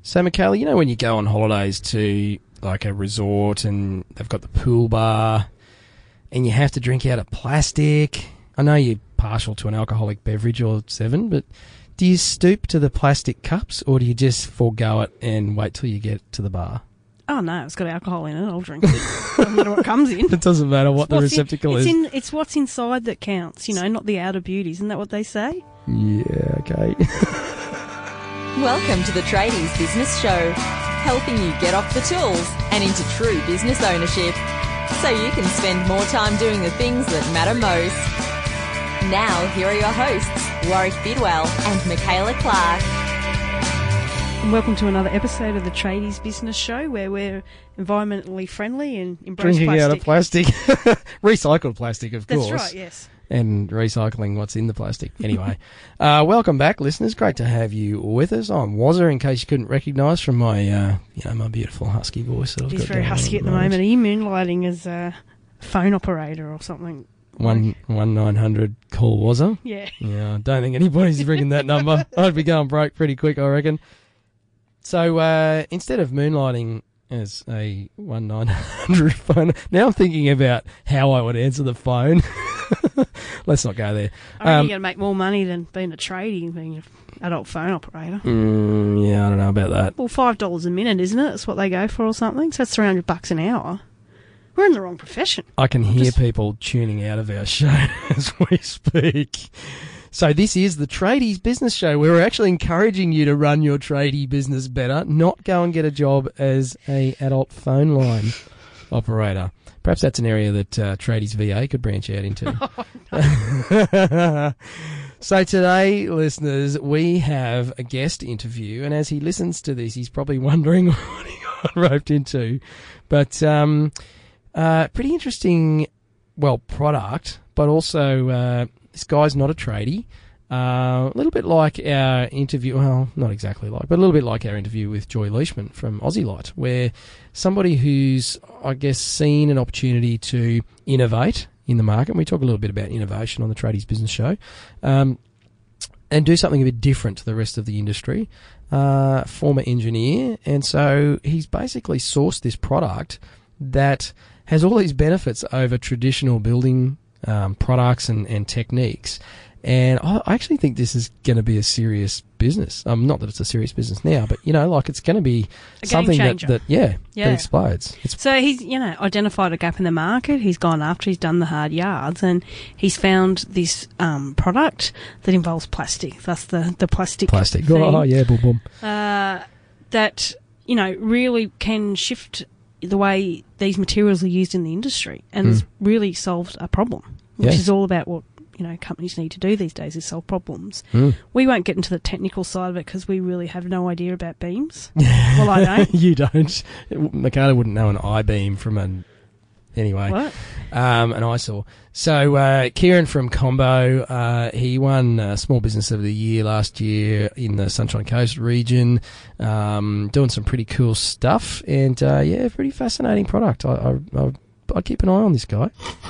So, Michaela, you know when you go on holidays to like a resort and they've got the pool bar and you have to drink out of plastic? I know you're partial to an alcoholic beverage or 7, but do you stoop to the plastic cups or do you just forego it and wait till you get to the bar? Oh, no, it's got alcohol in it. I'll drink it. Doesn't matter what comes in. It doesn't matter what the receptacle is. It's what's inside that counts, not the outer beauties. Isn't that what they say? Yeah, okay. Welcome to the Tradies Business Show, helping you get off the tools and into true business ownership so you can spend more time doing the things that matter most. Now, here are your hosts, Warwick Bidwell and Michaela Clark. And welcome to another episode of the Tradies Business Show, where we're environmentally friendly and embrace Drinking plastic. out of plastic. Recycled plastic, of course. That's right, yes. And recycling what's in the plastic. Anyway, welcome back, listeners. Great to have you with us. I'm Wazza, in case you couldn't recognise from my, my beautiful husky voice. That I've He's got very husky at the moment. Are you moonlighting as a phone operator or something? 1-900 call Wazza. Yeah. Yeah, I don't think anybody's ringing that number. I'd be going broke pretty quick, I reckon. So instead of moonlighting as a 1-900 phone, now I'm thinking about how I would answer the phone. Let's not go there. I reckon you're going to make more money than being a tradie, being an adult phone operator. Yeah, I don't know about that. Well, $5 a minute, isn't it? That's what they go for or something. So that's $300 an hour. We're in the wrong profession. I can hear people tuning out of our show as we speak. So this is the Tradies Business Show, where we're actually encouraging you to run your tradie business better, not go and get a job as a adult phone line operator. Perhaps that's an area that Tradies VA could branch out into. Oh, no. So today, listeners, we have a guest interview, and as he listens to this, he's probably wondering what he got roped into. But pretty interesting, product, but also this guy's not a tradie. A little bit like our interview, well, not exactly like, but a little bit like our interview with Joy Leishman from Aussie Light, where somebody who's, I guess, seen an opportunity to innovate in the market, and we talk a little bit about innovation on the Tradies Business Show, and do something a bit different to the rest of the industry, former engineer, and so he's basically sourced this product that has all these benefits over traditional building products and techniques. And I actually think this is going to be a serious business. Not that it's a serious business now, but, it's going to be something that explodes. So he's, identified a gap in the market. He's gone after, he's done the hard yards, and he's found this product that involves plastic. That's the plastic. Plastic. theme, Oh, yeah, boom, boom. that, really can shift the way these materials are used in the industry, and has really solved a problem, which is all about what companies need to do these days, is solve problems. We won't get into the technical side of it because we really have no idea about beams. Well, I don't. You don't. Michaela wouldn't know an I-beam from an... Anyway. What? An eyesore. So, Kieran from Combo, he won Small Business of the Year last year in the Sunshine Coast region, doing some pretty cool stuff, and, pretty fascinating product. I'd keep an eye on this guy.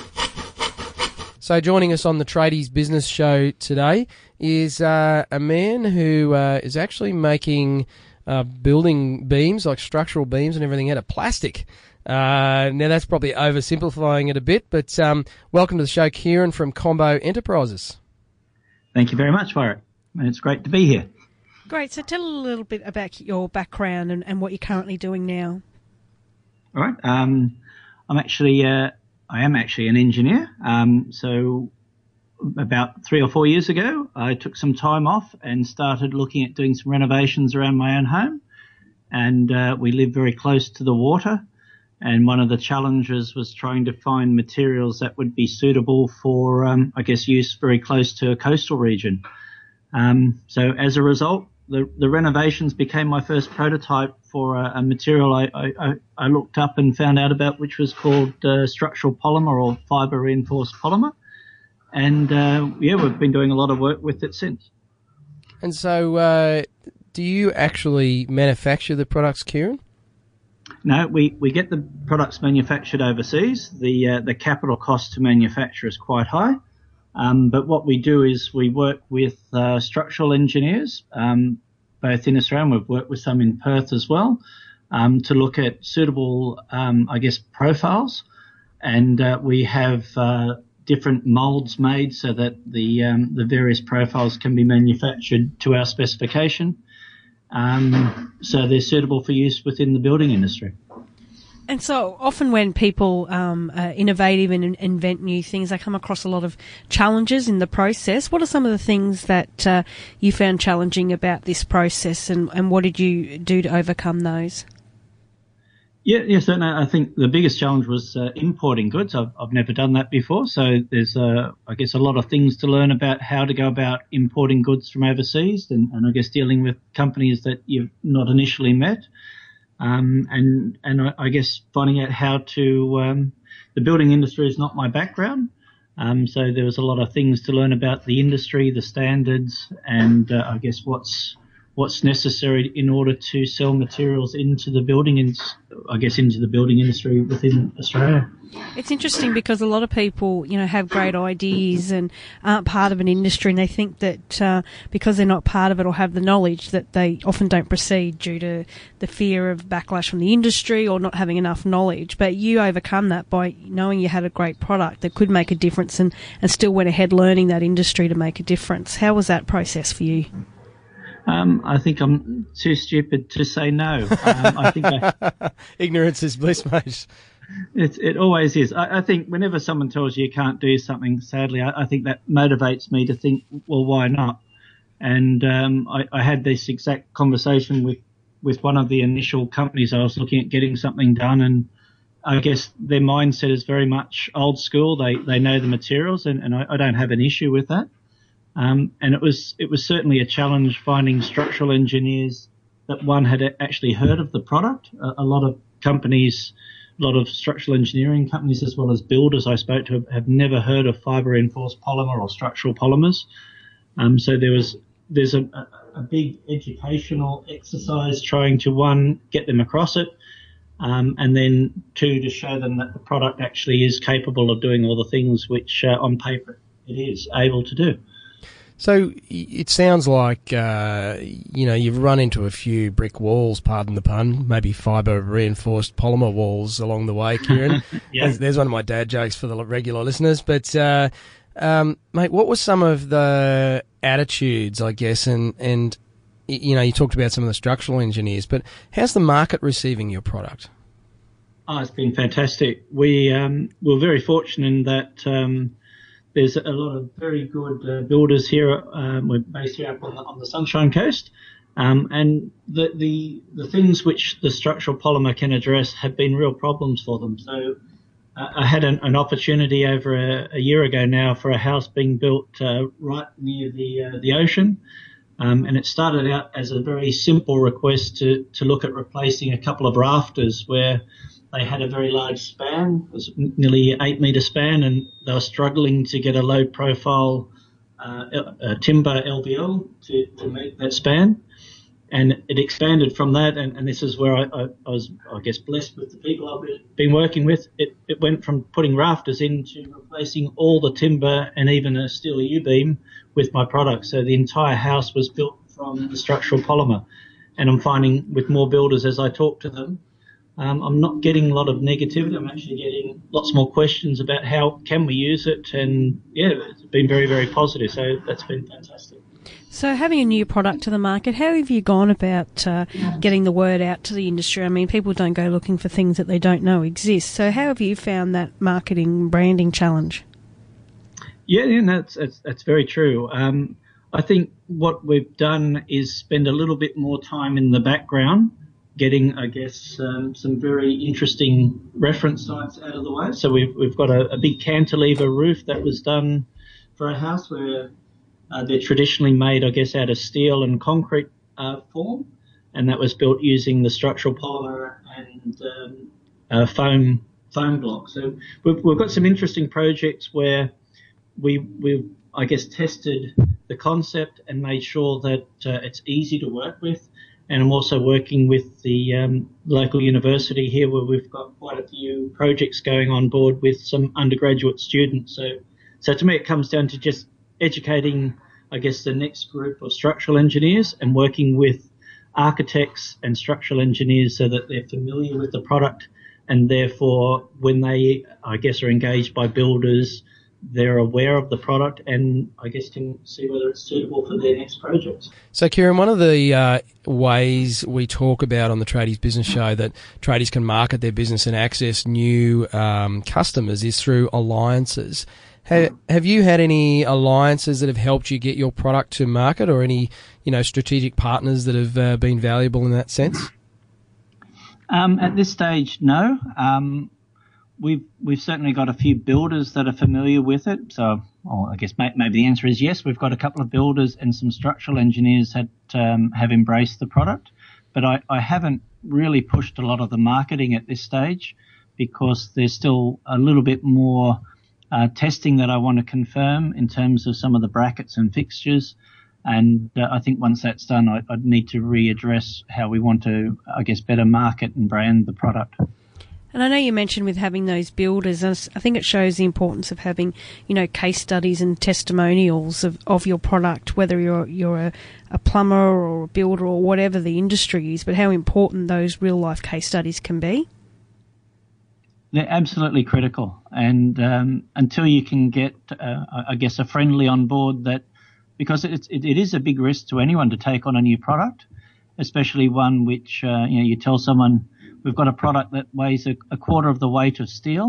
So joining us on the Tradies Business Show today is a man who is actually making building beams, like structural beams and everything, out of plastic. Now, that's probably oversimplifying it a bit, but welcome to the show, Kieran from Combo Enterprises. Thank you very much, Warwick. It's great to be here. Great. So tell a little bit about your background and what you're currently doing now. All right. I am actually an engineer. So about 3 or 4 years ago, I took some time off and started looking at doing some renovations around my own home. And we live very close to the water. And one of the challenges was trying to find materials that would be suitable for, use very close to a coastal region. So as a result, the renovations became my first prototype for a material I looked up and found out about, which was called structural polymer or fibre reinforced polymer. And, we've been doing a lot of work with it since. And so do you actually manufacture the products, Kieran? No, we get the products manufactured overseas. The capital cost to manufacture is quite high. But what we do is we work with structural engineers both in Australia, and we've worked with some in Perth as well, to look at suitable, profiles. And we have different moulds made so that the various profiles can be manufactured to our specification. So they're suitable for use within the building industry. And so often when people are innovative and invent new things, they come across a lot of challenges in the process. What are some of the things that you found challenging about this process, and what did you do to overcome those? Yeah, certainly. I think the biggest challenge was importing goods. I've never done that before, so there's, a lot of things to learn about how to go about importing goods from overseas, and I guess dealing with companies that you've not initially met. And I guess finding out how to, the building industry is not my background. So there was a lot of things to learn about the industry, the standards, and I guess what's necessary in order to sell materials into the building industry within Australia. It's interesting because a lot of people, have great ideas and aren't part of an industry, and they think that because they're not part of it or have the knowledge, that they often don't proceed due to the fear of backlash from the industry or not having enough knowledge. But you overcome that by knowing you had a great product that could make a difference, and still went ahead learning that industry to make a difference. How was that process for you? I think I'm too stupid to say no. I think ignorance is bliss, mate. It always is. I think whenever someone tells you can't do something, sadly, I think that motivates me to think, well, why not? And I had this exact conversation with one of the initial companies I was looking at getting something done, and I guess their mindset is very much old school. They know the materials, and I don't have an issue with that. And it was certainly a challenge finding structural engineers that one had actually heard of the product. A lot of companies, a lot of structural engineering companies as well as builders I spoke to have never heard of fibre reinforced polymer or structural polymers. So there's a big educational exercise trying to, one, get them across it, and then two, to show them that the product actually is capable of doing all the things which on paper it is able to do. So it sounds like, you've run into a few brick walls, pardon the pun, maybe fibre-reinforced polymer walls along the way, Kieran. Yeah. There's one of my dad jokes for the regular listeners. But, mate, what were some of the attitudes, I guess, and you talked about some of the structural engineers, but how's the market receiving your product? Oh, it's been fantastic. We're very fortunate in that there's a lot of very good builders here. We're based here up on the Sunshine Coast, and the things which the structural polymer can address have been real problems for them. So I had an opportunity over a year ago now for a house being built right near the ocean, and it started out as a very simple request to look at replacing a couple of rafters where they had a very large span. It was nearly 8 metre span, and they were struggling to get a low profile timber LVL to meet that span. And it expanded from that, and this is where I was, I guess, blessed with the people I've been working with. It went from putting rafters in to replacing all the timber and even a steel U-beam with my product. So the entire house was built from the structural polymer. And I'm finding with more builders as I talk to them, I'm not getting a lot of negativity. I'm actually getting lots more questions about how can we use it, and it's been very, very positive. So that's been fantastic. So having a new product to the market, how have you gone about getting the word out to the industry? I mean, people don't go looking for things that they don't know exist. So how have you found that marketing branding challenge? That's very true. I think what we've done is spend a little bit more time in the background, getting, I guess, some very interesting reference sites out of the way. So we've got a big cantilever roof that was done for a house where they're traditionally made, I guess, out of steel and concrete form, and that was built using the structural polymer and foam block. So we've got some interesting projects where we've, I guess, tested the concept and made sure that it's easy to work with. And I'm also working with the local university here where we've got quite a few projects going on board with some undergraduate students. So to me it comes down to just educating I guess, the next group of structural engineers and working with architects and structural engineers so that they're familiar with the product, and therefore when they, I guess, are engaged by builders, they're aware of the product and I guess can see whether it's suitable for their next projects. So, Kieran, one of the ways we talk about on the Tradies Business Show that tradies can market their business and access new customers is through alliances. Have you had any alliances that have helped you get your product to market, or any, strategic partners that have been valuable in that sense? At this stage, no. We've certainly got a few builders that are familiar with it. So, I guess maybe the answer is yes. We've got a couple of builders and some structural engineers that have embraced the product. But I haven't really pushed a lot of the marketing at this stage because there's still a little bit more testing that I want to confirm in terms of some of the brackets and fixtures. And I think once that's done, I'd need to readdress how we want to, I guess, better market and brand the product. And I know you mentioned with having those builders, I think it shows the importance of having, case studies and testimonials of your product, whether you're a plumber or a builder or whatever the industry is, but how important those real-life case studies can be. They're absolutely critical. And until you can get, I guess, a friendly on board that, because it is a big risk to anyone to take on a new product, especially one which, you tell someone, we've got a product that weighs a quarter of the weight of steel,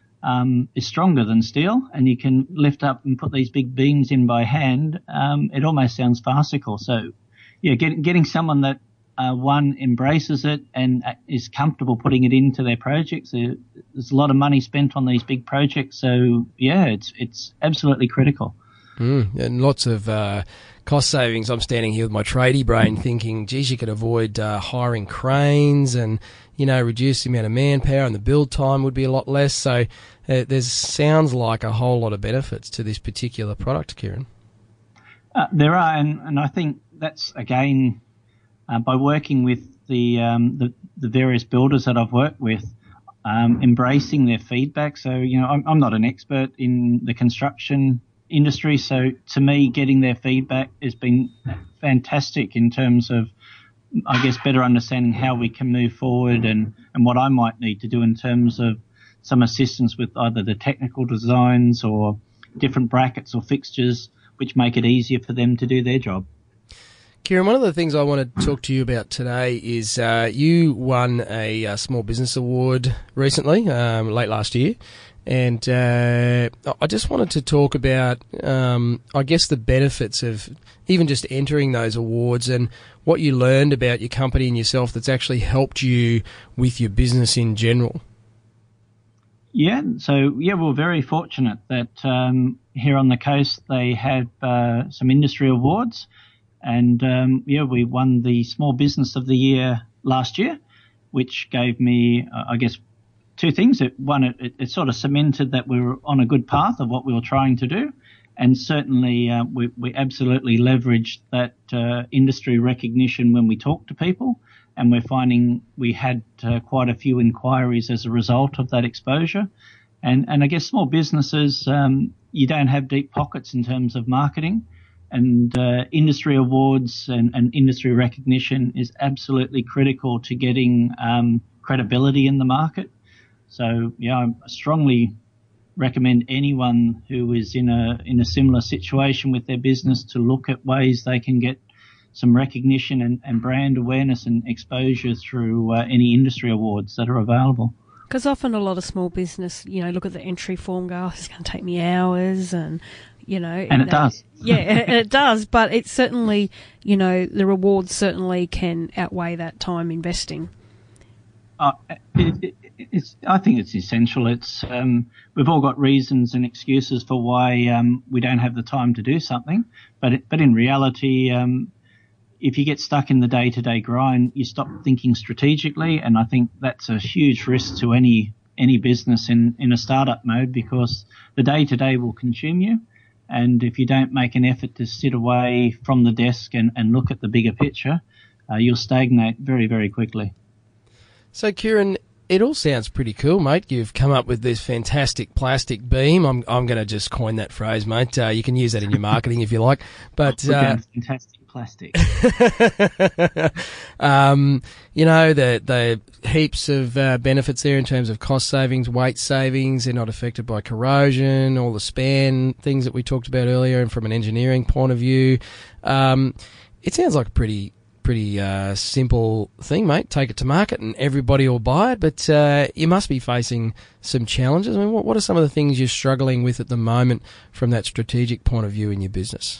is stronger than steel, and you can lift up and put these big beams in by hand. It almost sounds farcical. So, getting someone that, one, embraces it and is comfortable putting it into their projects. There's a lot of money spent on these big projects. So, it's absolutely critical. And lots of cost savings. I'm standing here with my tradie brain thinking, geez, you could avoid hiring cranes and, reduce the amount of manpower, and the build time would be a lot less. So sounds like a whole lot of benefits to this particular product, Kieran. There are, and I think that's, again, by working with the various builders that I've worked with, embracing their feedback. So, I'm not an expert in the construction industry, so to me, getting their feedback has been fantastic in terms of, I guess, better understanding how we can move forward and what I might need to do in terms of some assistance with either the technical designs or different brackets or fixtures, which make it easier for them to do their job. Kieran, one of the things I want to talk to you about today is you won a Small Business Award recently, late last year. And I just wanted to talk about, I guess, the benefits of even just entering those awards and what you learned about your company and yourself that's actually helped you with your business in general. Yeah, so, we're very fortunate that here on the coast they have some industry awards. And, we won the Small Business of the Year last year, which gave me, I guess, two things. One, it sort of cemented that we were on a good path of what we were trying to do. And certainly we absolutely leveraged that industry recognition when we talked to people. And we're finding we had quite a few inquiries as a result of that exposure. And I guess small businesses, you don't have deep pockets in terms of marketing. And industry awards and industry recognition is absolutely critical to getting credibility in the market. So, I strongly recommend anyone who is in a similar situation with their business to look at ways they can get some recognition and brand awareness and exposure through any industry awards that are available. Because often a lot of small business, look at the entry form, go, it's going to take me hours and, And it does. Yeah, it does. But it's certainly, the rewards certainly can outweigh that time investing. I think it's essential. It's we've all got reasons and excuses for why we don't have the time to do something, but in reality, if you get stuck in the day-to-day grind, you stop thinking strategically, and I think that's a huge risk to any business in a startup mode, because the day-to-day will consume you, and if you don't make an effort to sit away from the desk and look at the bigger picture, you'll stagnate very, very quickly. So, Kieran, it all sounds pretty cool, mate. You've come up with this fantastic plastic beam. I'm going to just coin that phrase, mate. You can use that in your marketing if you like. But fantastic plastic. The heaps of benefits there in terms of cost savings, weight savings. They're not affected by corrosion, all the span things that we talked about earlier, and from an engineering point of view. It sounds like a pretty simple thing, mate. Take it to market and everybody will buy it, but you must be facing some challenges. I mean, what are some of the things you're struggling with at the moment from that strategic point of view in your business?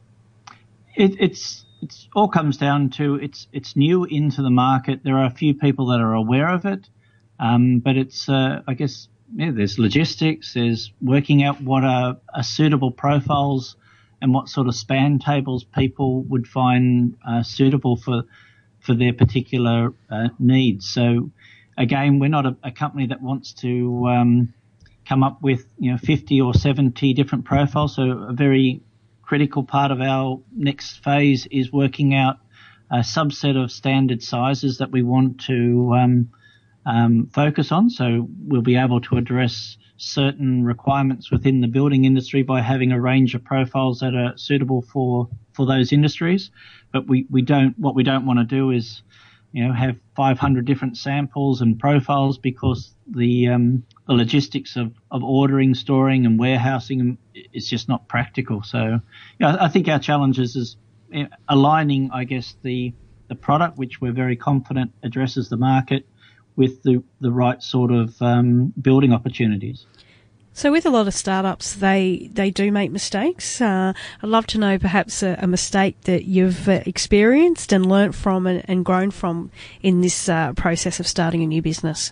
It's all comes down to it's new into the market. There are a few people that are aware of it, but it's I guess there's logistics, there's working out what are suitable profiles and what sort of span tables people would find suitable for their particular needs. So again, we're not a company that wants to come up with 50 or 70 different profiles. So a very critical part of our next phase is working out a subset of standard sizes that we want to focus on. So we'll be able to address certain requirements within the building industry by having a range of profiles that are suitable for those industries. But what we don't want to do is have 500 different samples and profiles, because the logistics of ordering, storing and warehousing is just not practical. So I think our challenge is aligning, I guess, the product, which we're very confident addresses the market, with the right sort of building opportunities. So with a lot of startups, they do make mistakes. I'd love to know perhaps a mistake that you've experienced and learnt from and grown from in this process of starting a new business.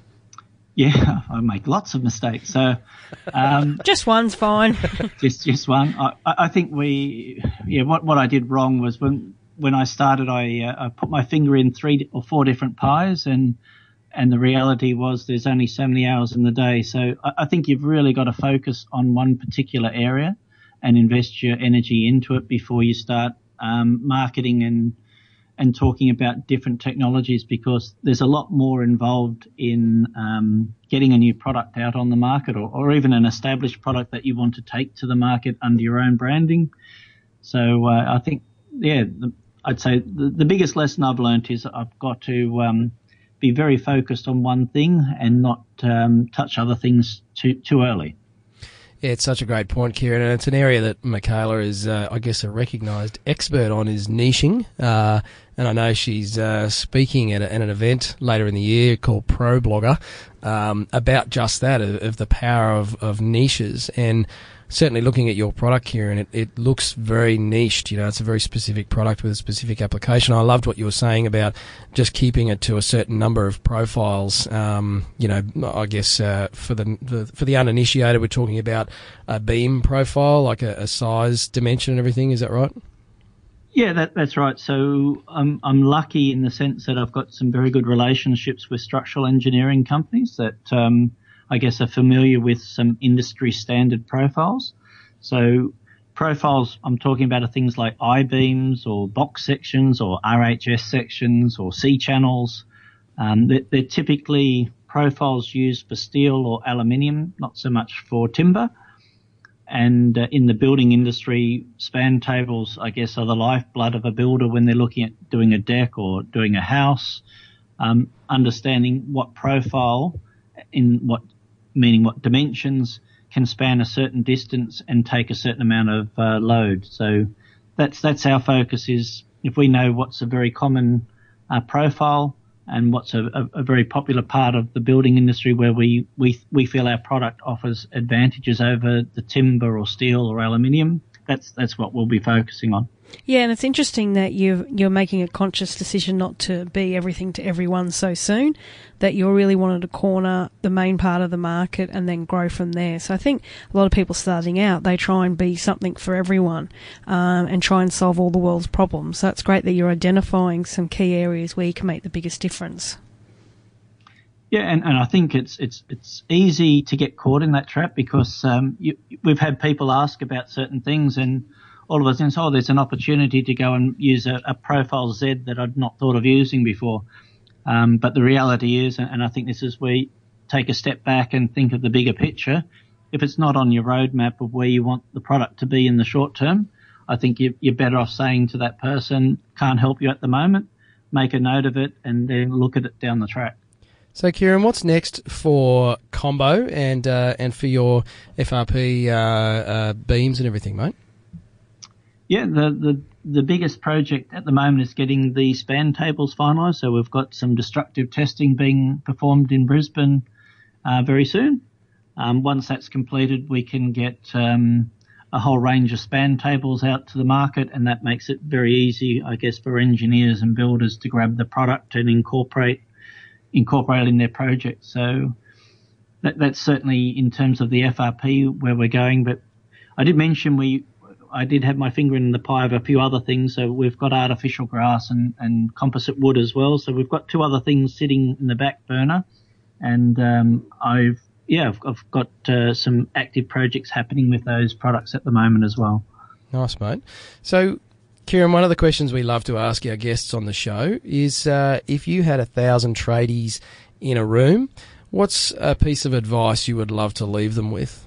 Yeah, I make lots of mistakes. So just one's fine. just one. I think what I did wrong was when I started, I put my finger in 3 or 4 different pies, and the reality was there's only so many hours in the day. So I think you've really got to focus on one particular area and invest your energy into it before you start marketing and talking about different technologies, because there's a lot more involved in getting a new product out on the market, or even an established product that you want to take to the market under your own branding. So I think, I'd say the biggest lesson I've learned is I've got to be very focused on one thing and not touch other things too early. Yeah, it's such a great point, Kieran, and it's an area that Michaela is, I guess, a recognised expert on, is niching. And I know she's speaking at an event later in the year called Pro Blogger about just that, of the power of niches. And certainly looking at your product, Kieran, it looks very niched. It's a very specific product with a specific application. I loved what you were saying about just keeping it to a certain number of profiles. I guess for the uninitiated, we're talking about a beam profile, like a size, dimension and everything. Is that right? Yeah, that's right. So I'm lucky in the sense that I've got some very good relationships with structural engineering companies that I guess are familiar with some industry standard profiles. So profiles I'm talking about are things like I-beams or box sections or RHS sections or C-channels. They're typically profiles used for steel or aluminium, not so much for timber. And in the building industry, span tables, I guess, are the lifeblood of a builder when they're looking at doing a deck or doing a house. Understanding what profile, meaning what dimensions can span a certain distance and take a certain amount of load. So that's our focus, is if we know what's a very common profile and what's a very popular part of the building industry where we feel our product offers advantages over the timber or steel or aluminium, that's what we'll be focusing on. Yeah, and it's interesting that you're making a conscious decision not to be everything to everyone so soon, that you're really wanting to corner the main part of the market and then grow from there. So I think a lot of people starting out, they try and be something for everyone and try and solve all the world's problems. So it's great that you're identifying some key areas where you can make the biggest difference. Yeah, and I think it's easy to get caught in that trap, because we've had people ask about certain things, and all of us think, there's an opportunity to go and use a profile Z that I'd not thought of using before. But the reality is, and I think this is where you take a step back and think of the bigger picture, if it's not on your roadmap of where you want the product to be in the short term, I think you're better off saying to that person, can't help you at the moment, make a note of it, and then look at it down the track. So, Kieran, what's next for Combo and for your FRP beams and everything, mate? Yeah, the biggest project at the moment is getting the span tables finalised. So we've got some destructive testing being performed in Brisbane very soon. Once that's completed, we can get a whole range of span tables out to the market, and that makes it very easy, I guess, for engineers and builders to grab the product and incorporate it in their project. So that's certainly in terms of the FRP where we're going. But I did mention I did have my finger in the pie of a few other things. So we've got artificial grass and composite wood as well. So we've got two other things sitting in the back burner, and I've got some active projects happening with those products at the moment as well. Nice, mate. So, Kieran, one of the questions we love to ask our guests on the show is if you had 1,000 tradies in a room, what's a piece of advice you would love to leave them with?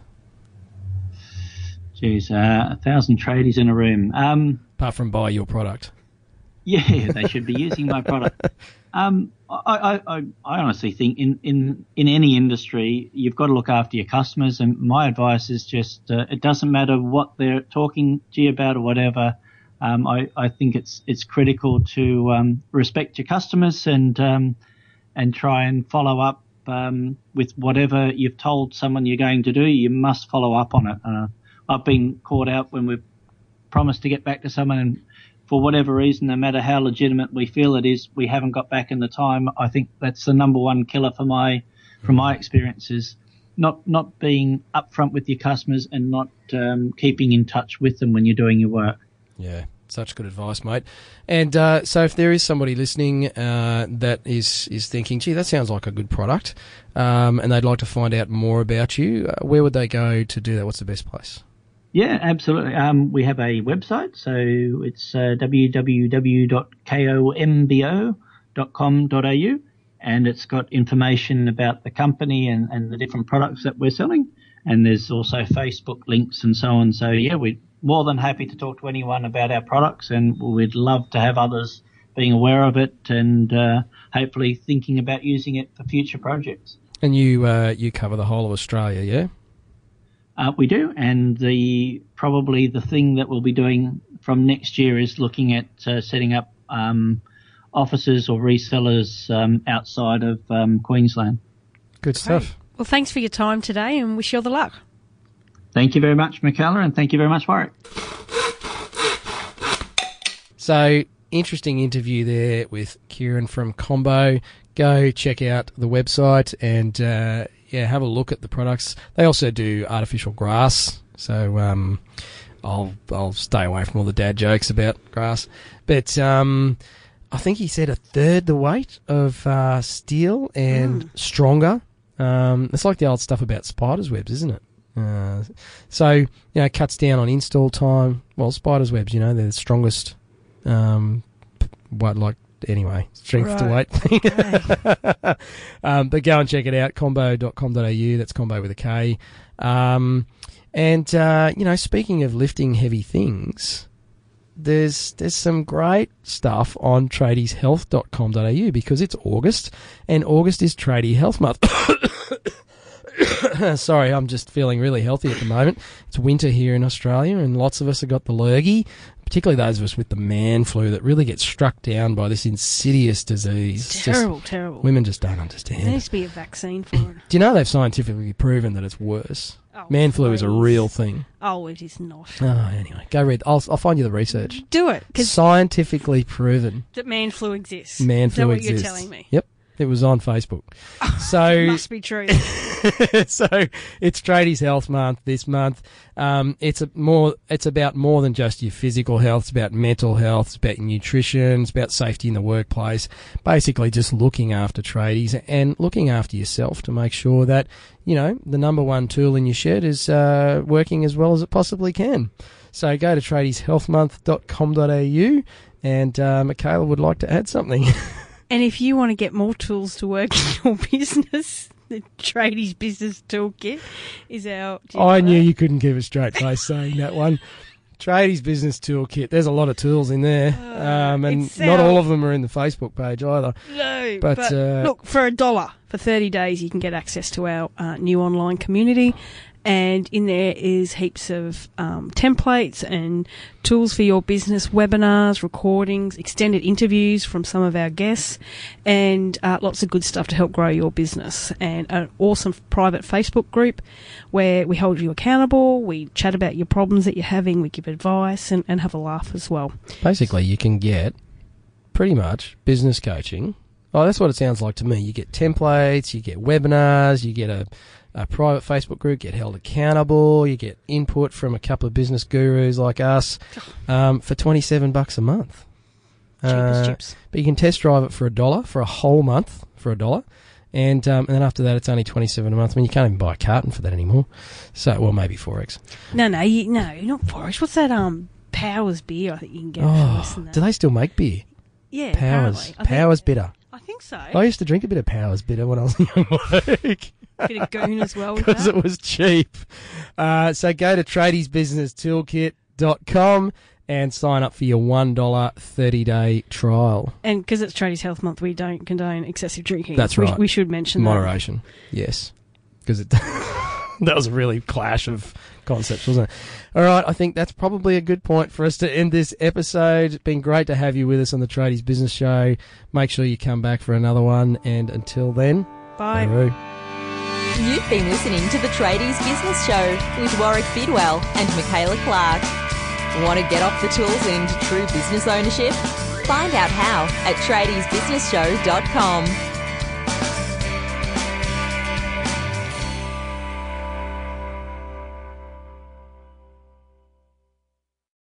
Geez, 1,000 tradies in a room. Apart from buy your product. Yeah, they should be using my product. I honestly think in any industry, you've got to look after your customers. And my advice is just, it doesn't matter what they're talking to you about or whatever. I think it's critical to respect your customers and try and follow up with whatever you've told someone you're going to do. You must follow up on it. I've been caught out when we've promised to get back to someone, and for whatever reason, no matter how legitimate we feel it is, we haven't got back in the time. I think that's the number one killer from my experiences. Not being upfront with your customers and not keeping in touch with them when you're doing your work. Yeah, such good advice, mate. And so if there is somebody listening that is thinking, gee, that sounds like a good product, and they'd like to find out more about you, where would they go to do that? What's the best place? Yeah, absolutely. We have a website, so it's www.kombo.com.au, and it's got information about the company and the different products that we're selling. And there's also Facebook links and so on. So, yeah, we're more than happy to talk to anyone about our products, and we'd love to have others being aware of it and hopefully thinking about using it for future projects. And you cover the whole of Australia, yeah? We do, and probably the thing that we'll be doing from next year is looking at setting up offices or resellers outside of Queensland. Good stuff. Well, thanks for your time today, and wish you all the luck. Thank you very much, Michaela, and thank you very much, Warwick. So, interesting interview there with Kieran from Combo. Go check out the website and have a look at the products. They also do artificial grass, so I'll stay away from all the dad jokes about grass. But I think he said a third the weight of steel and stronger. It's like the old stuff about spiders' webs, isn't it? So cuts down on install time. Well, spiders' webs, they're the strongest. Anyway, strength to weight thing. Okay. But go and check it out, kombo.com.au. That's Combo with a K. Speaking of lifting heavy things, there's some great stuff on tradieshealth.com.au because it's August, and August is Tradie Health Month. Sorry, I'm just feeling really healthy at the moment. It's winter here in Australia, and lots of us have got the lurgy, particularly those of us with the man flu that really get struck down by this insidious disease. Terrible. Women just don't understand. There needs to be a vaccine for it. Do you know they've scientifically proven that it's worse? Man flu is a real thing. Oh, it is not. Oh, anyway, go read. I'll find you the research. Do it. Scientifically proven. That man flu exists. Man flu exists. Is that what you're telling me? Yep. It was on Facebook. So it must be true. So it's Tradies Health Month this month. It's about more than just your physical health. It's about mental health. It's about your nutrition. It's about safety in the workplace. Basically, just looking after tradies and looking after yourself to make sure that the number one tool in your shed is working as well as it possibly can. So go to tradieshealthmonth.com.au, and Michaela would like to add something. And if you want to get more tools to work in your business, the Tradies Business Toolkit is our... I knew you couldn't keep a straight face saying that one. Tradies Business Toolkit. There's a lot of tools in there, and not all of them are in the Facebook page either. No, but look, for $1 for 30 days, you can get access to our new online community. And in there is heaps of templates and tools for your business, webinars, recordings, extended interviews from some of our guests, and lots of good stuff to help grow your business. And an awesome private Facebook group where we hold you accountable, we chat about your problems that you're having, we give advice and have a laugh as well. Basically, you can get pretty much business coaching. Oh, that's what it sounds like to me. You get templates, you get webinars, you get a private Facebook group, get held accountable, you get input from a couple of business gurus like us for $27 a month. Cheap as chips. But you can test drive it for $1 for a whole month for $1. And then after that, it's only $27 a month. I mean, you can't even buy a carton for that anymore. So, well, maybe Forex. No, not Forex. What's that? Powers beer. I think you can get for less than that. Do they still make beer? Yeah, Powers Bitter. I think so. I used to drink a bit of Powers Bitter when I was a young bloke. Bit of goon as well. Because it was cheap. So go to tradiesbusinesstoolkit.com and sign up for your $1 30-day trial. And because it's Tradies Health Month, we don't condone excessive drinking. That's right. We should mention moderation. Yes. Because that was a really clash of concepts, wasn't it? All right, I think that's probably a good point for us to end this episode. It's been great to have you with us on the Tradies Business Show. Make sure you come back for another one. And until then, bye. Hooroo. You've been listening to the Tradies Business Show with Warwick Bidwell and Michaela Clark. Want to get off the tools and into true business ownership? Find out how at tradiesbusinessshow.com.